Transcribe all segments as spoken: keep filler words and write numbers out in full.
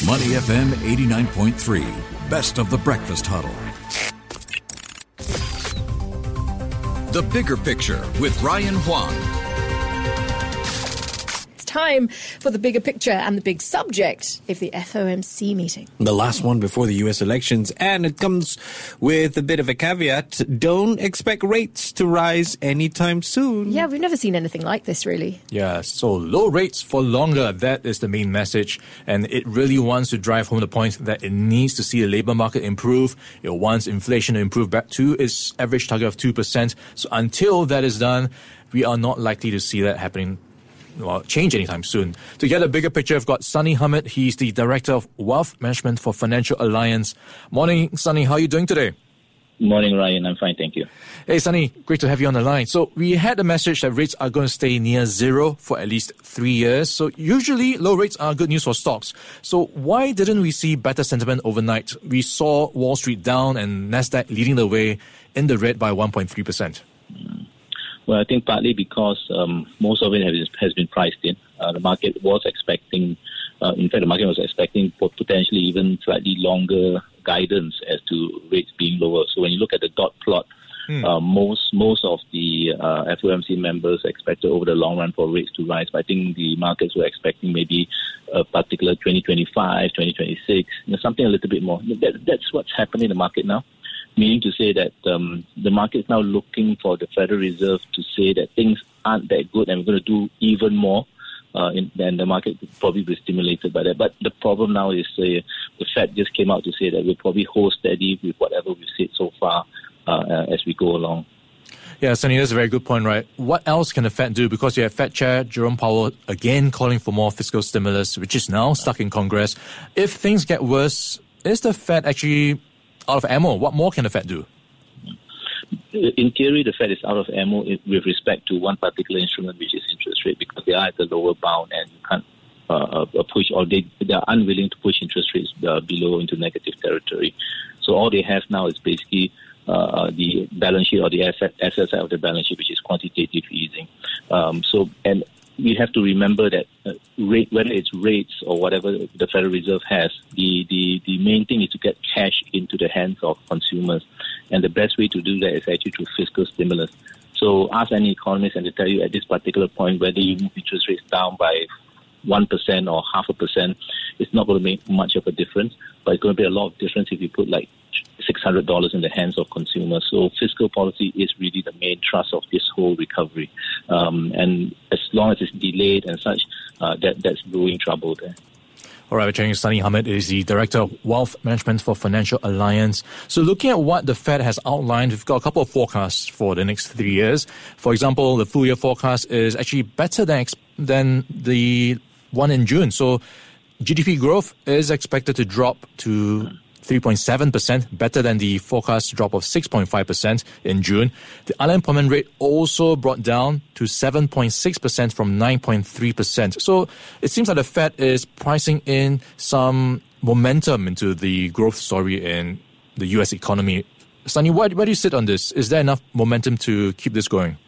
Money F M eighty-nine point three, best of the breakfast huddle. The Bigger Picture with Ryan Huang. Time for the bigger picture and the big subject of the F O M C meeting. The last one before the U S elections, and it comes with a bit of a caveat. Don't expect rates to rise anytime soon. Yeah, we've never seen anything like this, really. Yeah, so low rates for longer, that is the main message. And it really wants to drive home the point that it needs to see the labour market improve. It wants inflation to improve back to its average target of two percent. So until that is done, we are not likely to see that happening Well, change anytime soon. To get a bigger picture, I've got Sunny Hamid. He's the Director of Wealth Management for Financial Alliance. Morning, Sunny. How are you doing today? Morning, Ryan. I'm fine, thank you. Hey, Sunny. Great to have you on the line. So we had a message that rates are going to stay near zero for at least three years. So usually low rates are good news for stocks. So why didn't we see better sentiment overnight? We saw Wall Street down and Nasdaq leading the way in the red by one point three percent. Well, I think partly because um, most of it has, has been priced in. Uh, the market was expecting, uh, in fact, the market was expecting potentially even slightly longer guidance as to rates being lower. So when you look at the dot plot, mm. uh, most most of the uh, F O M C members expected over the long run for rates to rise. But I think the markets were expecting maybe a particular twenty twenty-five, twenty twenty-six, you know, something a little bit more. That, that's what's happening in the market now. Meaning to say that um, the market is now looking for the Federal Reserve to say that things aren't that good and we're going to do even more. Uh, in, then the market will probably be stimulated by that. But the problem now is uh, the Fed just came out to say that we'll probably hold steady with whatever we've said so far uh, uh, as we go along. Yeah, Sunny, that's a very good point, right? What else can the Fed do? Because you have Fed Chair Jerome Powell again calling for more fiscal stimulus, which is now stuck in Congress. If things get worse, is the Fed actually out of ammo? What more can the Fed do? In theory, the Fed is out of ammo with respect to one particular instrument, which is interest rate, because they are at the lower bound and you can't uh, push, or they, they are unwilling to push interest rates uh, below into negative territory. So all they have now is basically uh, the balance sheet or the asset, asset side of the balance sheet, which is quantitative easing. Um, so, and we have to remember that uh, rate, whether it's rates or whatever the Federal Reserve has, the, the, the main thing is to get cash into the hands of consumers. And the best way to do that is actually through fiscal stimulus. So ask any economist and they tell you at this particular point whether you move interest rates down by one percent or half a percent, it's not going to make much of a difference. But it's going to be a lot of difference if you put like six hundred dollars in the hands of consumers. So fiscal policy is really the main thrust of this whole recovery. Um, and as long as it's delayed and such, uh, that that's brewing trouble there. All right, we're chatting with Sunny Hamid, is the Director of Wealth Management for Financial Alliance. So looking at what the Fed has outlined, we've got a couple of forecasts for the next three years. For example, the full year forecast is actually better than than the one in June. So G D P growth is expected to drop to three point seven percent, better than the forecast drop of six point five percent in June. The unemployment rate also brought down to seven point six percent from nine point three percent. So it seems like the Fed is pricing in some momentum into the growth story in the U S economy. Sunny, where, where do you sit on this? Is there enough momentum to keep this going?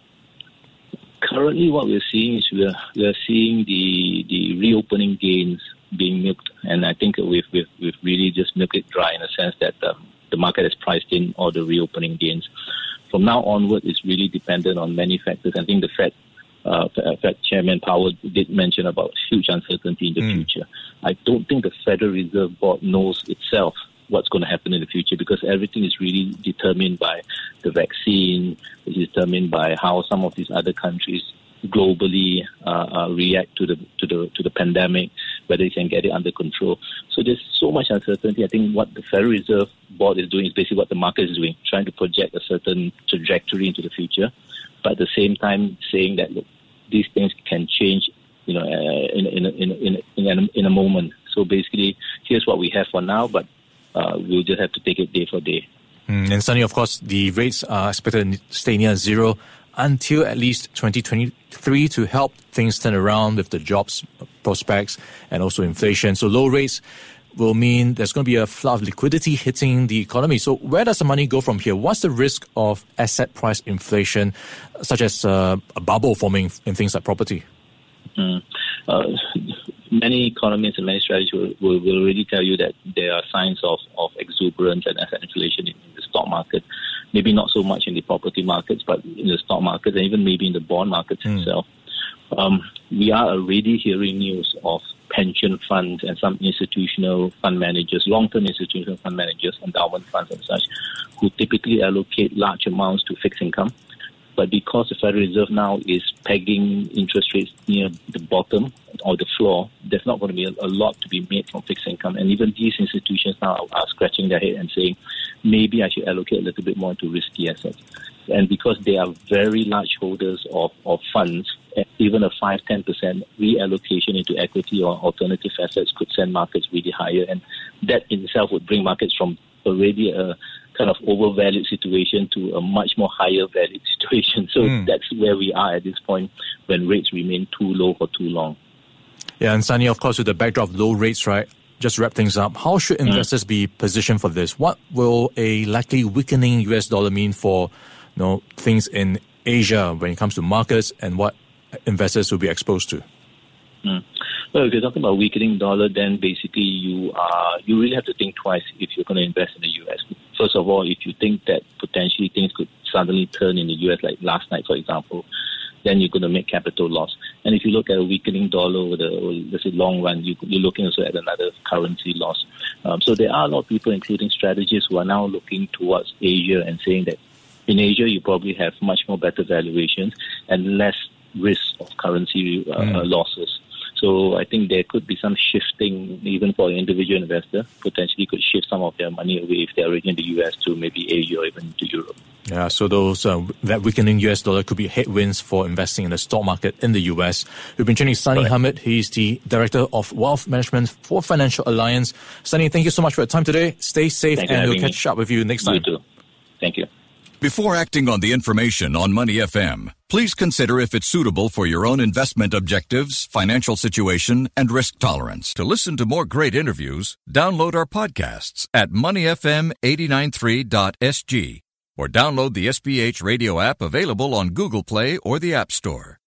Currently, what we're seeing is we're, we're seeing the, the reopening gains being milked, and I think we've, we've, we've really just milked it dry in a sense that um, the market has priced in all the reopening gains. From now onward, it's really dependent on many factors. I think the Fed, uh, Fed Chairman Powell did mention about huge uncertainty in the mm. future. I don't think the Federal Reserve Board knows itself what's going to happen in the future because everything is really determined by the vaccine, it's determined by how some of these other countries globally uh, uh, react to the to the to the pandemic, whether they can get it under control. So there's so much uncertainty. I think what the Federal Reserve Board is doing is basically what the market is doing, trying to project a certain trajectory into the future, but at the same time saying that look, these things can change, you know, uh, in in in in in a, in a moment. So basically, here's what we have for now, but uh, we'll just have to take it day for day. Mm, and Sunny, of course, the rates are expected to stay near zero until at least twenty twenty-three to help things turn around with the jobs prospects and also inflation. So low rates will mean there's going to be a flood of liquidity hitting the economy. So where does the money go from here? What's the risk of asset price inflation, such as uh, a bubble forming in things like property? Mm. Uh, many economists and many strategists will, will, will really tell you that there are signs of, of exuberance and asset inflation in, in the stock market. Maybe not so much in the property markets, but in the stock market and even maybe in the bond markets mm. itself. Um, we are already hearing news of pension funds and some institutional fund managers, long-term institutional fund managers, endowment funds and such, who typically allocate large amounts to fixed income. But because the Federal Reserve now is pegging interest rates near the bottom or the floor, there's not going to be a, a lot to be made from fixed income. And even these institutions now are, are scratching their head and saying, maybe I should allocate a little bit more to risky assets. And because they are very large holders of, of funds, even a five to ten percent reallocation into equity or alternative assets could send markets really higher. And that in itself would bring markets from already a kind of overvalued situation to a much more higher valued situation. So mm. that's where we are at this point when rates remain too low for too long. Yeah, and Sunny, of course, with the backdrop of low rates, right? Just to wrap things up, how should investors mm. be positioned for this? What will a likely weakening U S dollar mean for, you know, things in Asia when it comes to markets, and what investors will be exposed to? Mm. Well, if you're talking about weakening dollar, then basically you are you really have to think twice if you're going to invest in the U S. First of all, if you think that potentially things could suddenly turn in the U S, like last night, for example, then you're going to make capital loss. And if you look at a weakening dollar over the, let's say, long run, you, you're looking also at another currency loss. Um, so there are a lot of people, including strategists, who are now looking towards Asia and saying that in Asia you probably have much more better valuations and less risk of currency uh, mm. losses. So I think there could be some shifting, even for an individual investor, potentially could shift some of their money away if they're already in the U S to maybe Asia or even to Europe. Yeah, so those uh, that weakening U S dollar could be headwinds for investing in the stock market in the U S. We've been chatting Sunny right. Hamid. He's the Director of Wealth Management for Financial Alliance. Sunny, thank you so much for your time today. Stay safe, Thank and we'll catch me. up with you next time. You too. Thank you. Before acting on the information on Money F M, please consider if it's suitable for your own investment objectives, financial situation, and risk tolerance. To listen to more great interviews, download our podcasts at money f m eight nine three dot s g or download the S B H radio app available on Google Play or the App Store.